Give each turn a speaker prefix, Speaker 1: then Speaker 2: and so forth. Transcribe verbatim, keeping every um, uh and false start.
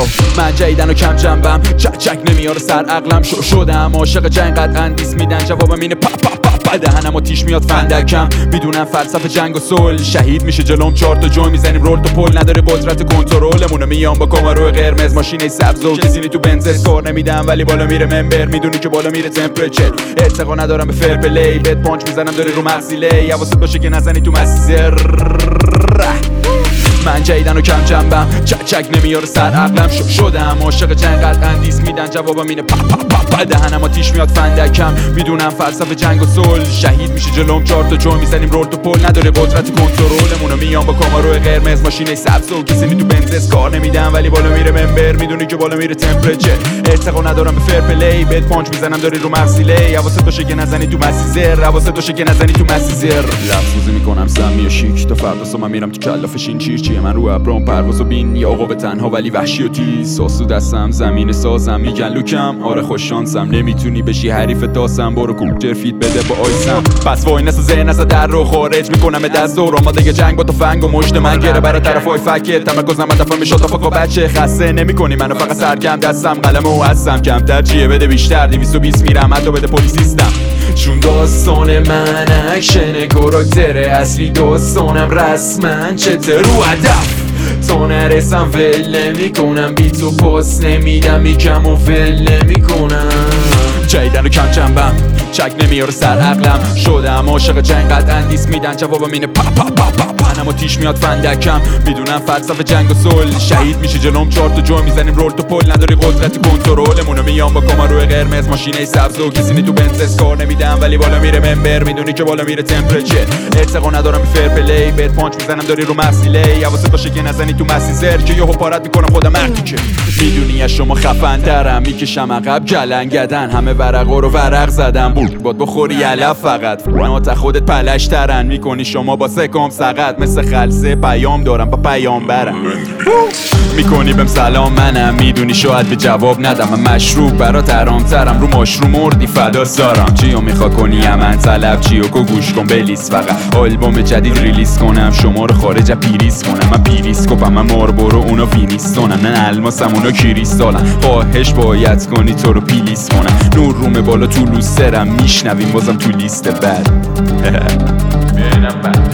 Speaker 1: من جیدن و کم جنبم، چک چک نمیاره سر عقلم. شو شدم عاشق جنگ قطعا دیس میدن، جوابم اینه پا پا پا پا. دهنم و تیش میاد فندکم، میدونم فلسفه جنگ و صلح. شهید میشه جلوم چهار تا جو میزنیم رول تو پل. نداره قدرت کنترلمون، میام با کامارو قرمز ماشین سبز و کسینی تو بنز. کار نمیدم ولی بالا میره منبر، میدونی که بالا میره تمپرچر. اتقا ندارم به فر پلی، بت پانچ میزنم داره رو مغزیله. حواست باشه که نزنی تو مسیر. من جیدن و کم جنبم، چک چک نمیاره سر عقلم. شو شدم عاشق جنگ قطعا دیس میدن، جوابم اینه پا پا پا پا. دهنم و تیش میاد فندکم، میدونم فلسفه جنگ و صلح. شهید میشه جلوم چهار تا جو میزنیم رول تو پل. نداره قدرت کنترلمون، میام با کامارو قرمز ماشین سبز و کسی تو بنز. کار نمیدم ولی بالا میره منبر، میدونی که بالا میره تمپرچر. ارتقا ندارم به فر پلی، بت پانچ میزنم داری رو مغزیله. حواست باشه که نزنی تو مسیزر، حواست باشه که نزنی تو مسیزر. لفظوزی میکنم سمی و شیک تا فردا صبح من میرم تو کلافشین. چیر چیه من رو ابرام پرواز و بین، یا آقا به تنها ولی وحشی و تیز. ساسو دستم زمین سازم، میگن لوکم آره خوش شانسم. نمیتونی بشی حریف داسم، برو کوچر فیت بده با آیسم. پس وای نسا ذهن از در رو خارج میکنم به دست دور. آماده جنگ با تو فنگ و مشت من گره برای طرفای فکر. تمرکزم هدفم میشد تا فاکا بچه خسته نمیکنی منو، فقط سرگم دستم قلم و هستم. کمتر چیه بده بیشتر، دویست و بیست میرم حتی بده پلیسیستم. چون داستان من اکشن کاراکتر اصلی، داستانم رسما چته رو هدف. تا نرسم ول نمیکنم، بیت و پاس نمیدم یکم و ول نمیکنم. جیدن و کم جنبم، چک نمیاره سر عقلم. شدم عاشق جنگ قطعا دیس میدن، جوابم اینه پا پا پا پا. منم و تیش میاد فندکم، میدونم فلسفه جنگ و صلح. شهید میشه جلوم چهار تا جو میزنیم رول تو پل. نداری قدرت کنترلمون، میام با کامارو قرمز ماشین سبز و کسی تو بنز. کار نمیدم ولی بالا میره منبر، میدونی که بالا میره تمپرچر. ارتقا ندارم به فر پلی، بت پانچ میزنم داری رو مغزیله. حواست باشه که نزنی تو مسیزر، که یهو پارت میکنم خودم مردی که میدونی از شما خفن ترم. میکشم عقب جلنگدن، همه ورقا رو ورق زدم. بود باد بخوری علف فقط نات خودت پلش ترن. میکنی شما با سکم سقط، مثل خلصه پیام دارم با پیامبرم. میکنی بهم سلام منم، میدونی شاید به جواب ندم. من مشروب برات حرام ترم، رو ماشروم مردی فدا سارم. چیو میخوا کنی من طلب چیو کو گوش کن بلیس. فقط آلبوم جدید ریلیز کنم، شما رو خارج پیریس کنم. من پیریسکوپم، من ماربورو اونا وینیستونم. نه الماسم اونا کریستالم. خواهش باید کنی تو رو پیلیس کنم. نور روم بالا تو لوسترم، میشنویم بازم تو لیست بعد. ببینم بعد